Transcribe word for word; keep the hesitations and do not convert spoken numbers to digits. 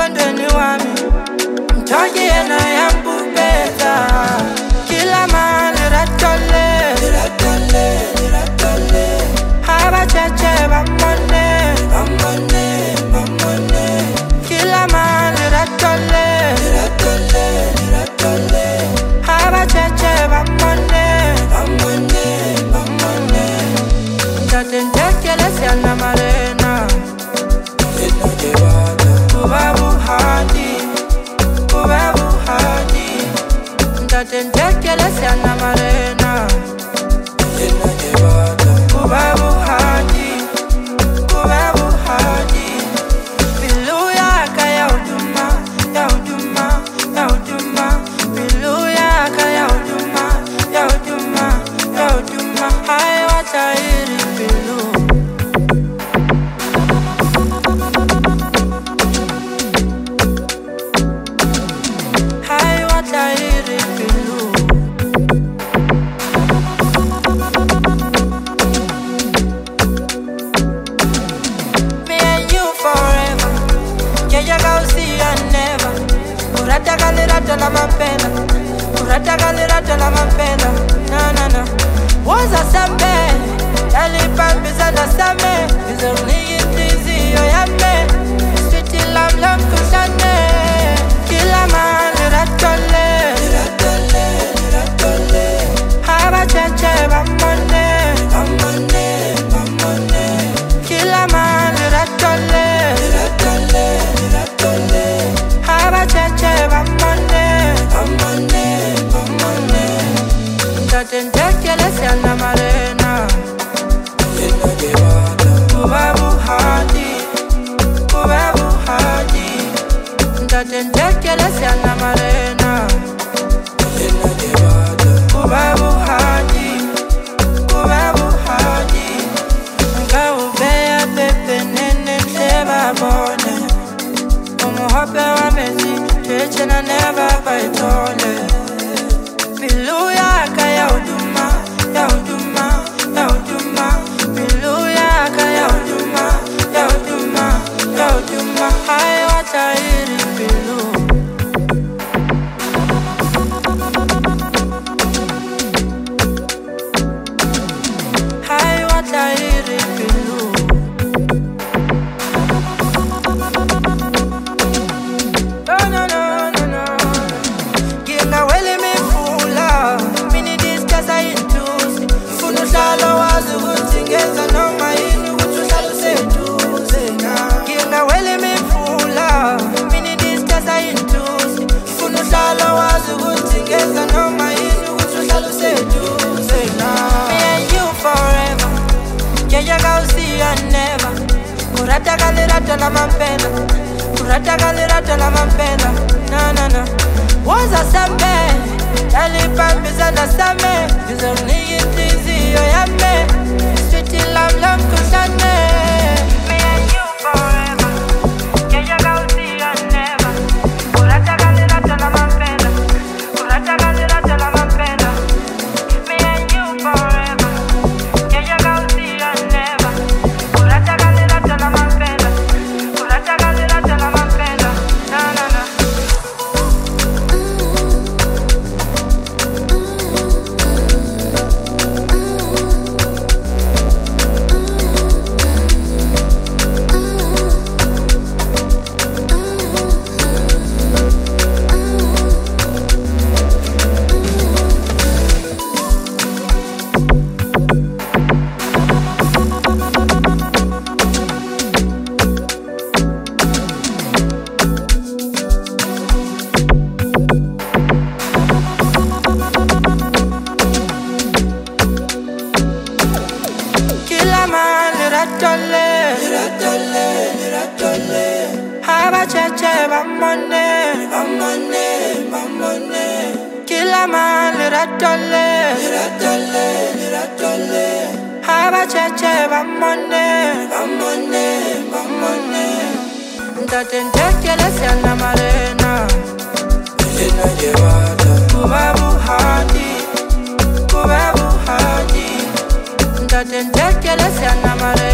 mkondweni wami, mtoji ena ya mpupeza. Kila mahali ratole, ratole, ratole. Haba cheche bamone, bamone, bamone. Kila mahali ratole, ratole, ratole. Haba cheche bamone, bamone, bamone. Tatendekele siana marena, ena jebata. Kubabu hadi, kubabu hadi. Tatendekele siana marena, ena jebata. Kubabu hadi, kubabu hadi. Biluya kaya uduma, ya uduma, ya uduma. Biluya kaya uduma, ya uduma, ya uduma. Hai watairi bilu. Hai watairi bilu. Me and you forever. Keja kausi ya never. Urata kalirata la mapenda, urata kalirata la mapenda. Na na na. Waza sambe, yalipambiza na same. Izoni indizi yo yame, sweet lam lam kushane. Kila mahali ratole, ratole, ratole. Haba cheche bamone, bamone, bamone. Kila mahali ratole, ratole, ratole. Haba cheche bamone, bamone, bamone. Tatendekele siana marena, ena jebata. Kubabu hadi, kubabu hadi. Tatendekele siana marena, ena jebata. Kubabu hadi, kubabu hadi. Ngaubea pepe nene teba bone. Umuhope wa mezi, cheche na neba baitole. Biluya kaya uduma, ya uduma, ya uduma. Biluya kaya uduma, ya uduma, ya uduma. Hai watairi bilu. Hai watairi bilu. No, no, no, no, no. Ginga wele me fula, mini discussa intusi. Funu shalo wazu kutingeza no mainu kutushalu setuze. Ginga wele me fula, mini discussa intusi. Funu shalo wazu kutingeza no mainu kutushalu setuze. Me and you forever. Keja kausi ya never. Urata kalirata la mapenda, urata kalirata la mapenda. Na na na. Waza sambe, yalipambiza na same. Izoni indizi yo yame, sweet lam lam kushane. Me and you forever. Keja kausi ya never. Urata kalirata la mapenda, urata kalirata la mapenda. Me and you forever. Keja kausi ya never. Urata kalirata la mapenda, urata kalirata la mapenda. Na na na. Kila mahali ratole, ratole, ratole. Haba cheche bamone, bamone, bamone. Kila mahali ratole, ratole, ratole. Haba cheche bamone, bamone, bamone. Tatendekele siana marena, ena jebata. Kubabu hadi, kubabu hadi. Tatendekele siana marena.